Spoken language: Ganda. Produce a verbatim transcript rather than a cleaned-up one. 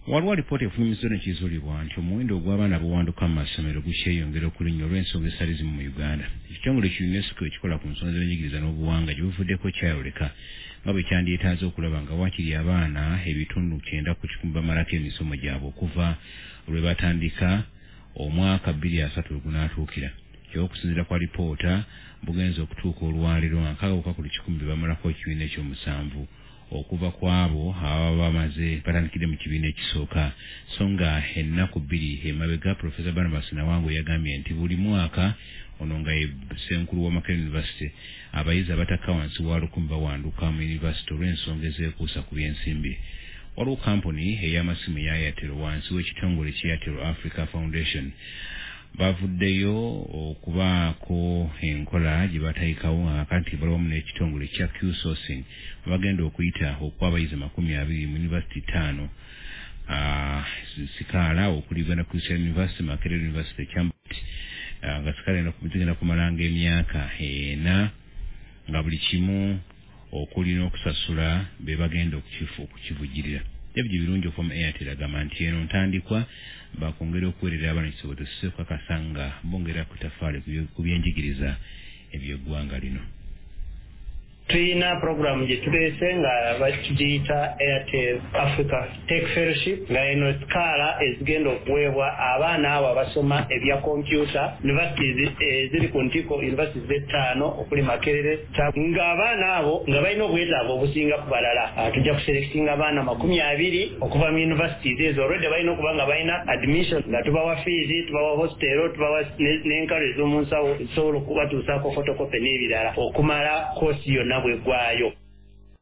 Waliwo alipoota efulumizibwa n'ekizuulibwa nti omuwendo ogw'abaana abawanduka mu masomero gukyeyongera okulinnya olw'ensonga ezitali zimu mu Uganda. Ekitongole ki UNESCO ekikola ku nsonga z'ebyenjigiriza n'obuwangwa gye buvuddeko kyayoleka nga bwe kyandyetaaze okulaba nga waakiri abaana ebitundu kyenda ku kikumi bamalako emisomo gyabwe okuva lwe batandika omwaka bbiri asatu we gunaatuukira. Ky'okusinziira kwa lipoota bugenza okutuuka olwaleero nga nkaaga ku buli kikumi bamalako ekibiina eky'omusanvu okuva ku abo ababa bamaze batandikidde mu kibiina ekisooka. So nga ennaku bbiri emabega Professor Barnabas Nawangwe yagambye nti buli mwaka ono nga ye ssenkulu wa Makerere University abayizi abatakka wansi wa lukumi bawanduka mu university olw'ensonga ezeekuusa ku by'ensimbi. Waliwo kampuni ey'amasimu eya Airtel wansi w'ekitongole kya Airtel Africa Foundation bavuddeyo okubaako enkola gye batayikawo nga kanti balawamu n'ekitongole kya Q-sourcing bagenda okuyita okuwa abayizi makumi abiri mu university ttaano sikaala okuli Uganda Christian University, Makerere University, Kyamboot nga sikaala ena zigenda kumalanga emyaka ena nga buli kimu okuli n'okusasula be bagenda okukivujjirira. Ebyo birungi okuva mu Airtel agamba nti eno ntandikwa bakwongera okuweerera abaana ekisobozo okukakasa nga bongera ku ttafaali ku byenjigiriza eby'eggwanga lino. Tuyina program gye tuleese nga bakigiyita Airtel Africa Tech Fellowship nga eno sikaala ezigenda okuweebwa abaana abo abasoma ebya computer universities eziri ku ntiko universities ettaano okuli Makerere nga abaana abo nga balina obwetaavu obusinga ku balala. Tujja kuselectinga abaana makumi abiri okuva mu universities ezo already balina okuba nga balina admission nga tubawa fees, tubawa hostel, tubawa n'enkalo ez'omu nsawo zisobola okubatuusaako photocopy n'ebirala okumala kosi yonna bwegwayo.